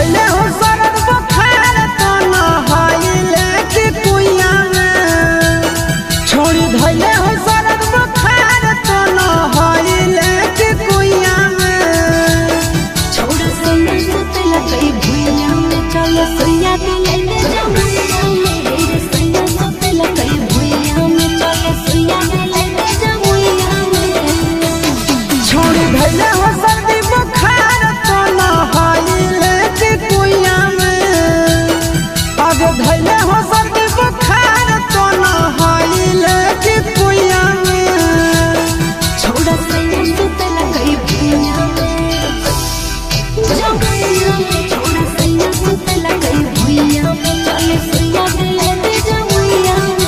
धैले हो सरद बुखार तो नहाइले कि कुइया में। छोड़ी धैले हो सरद बुखार तो नहाइले कि कुइया में। छोड़ सैया सुतला कई भुइया में चल सैया दिले जमुइया में। रे सैया सुतला कई भुइया में चल सैया दिले जमुइया में। छोड़ी धैले हो सर्दी बुखार तो नहाइले कि कुइया में। आगे धैले हो सर्दी बुखार तो नहाइले कि कुइया में। छोड़ सैया सुतला कई भुइया में जमुइया में। छोड़ सैया सुतला कई भुइया में चल सैया दिले जमुइया में।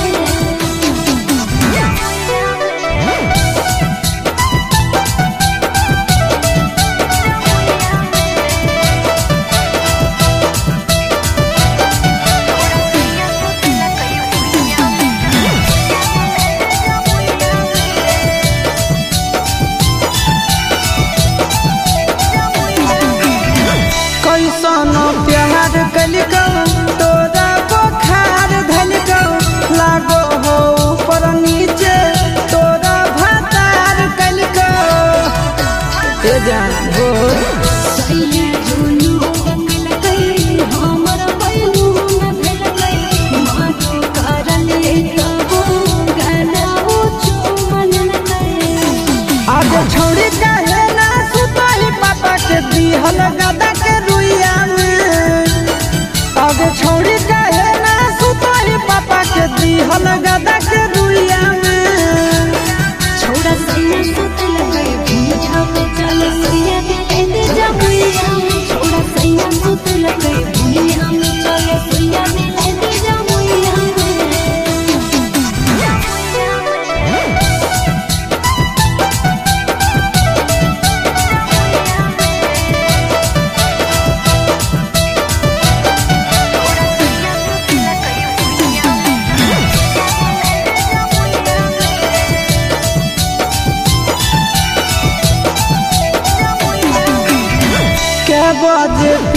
कैसन प्यार कलिको तोरा बुखार धलिको। लागो हो ऊपर नीचे तोरा भतार कलिको। ए जान हो सैया जुनू मिल गई हमर बैलू न भेल गई। मानो करले तबो गलाओ चुमन गई। आज छोड़ी काहे ना सुतही पापा के दिहल गदा के रुइया में। आज छोड़ी काहे ना सुतही पापा के दिहल गदा के रुइया में। छोड़ सैया सुतल गई भुइया में चल सैया दिले जमुइया में। छोड़ सैया सुतल गई भुइया में चल सैया दिले जमुइया में। के बजे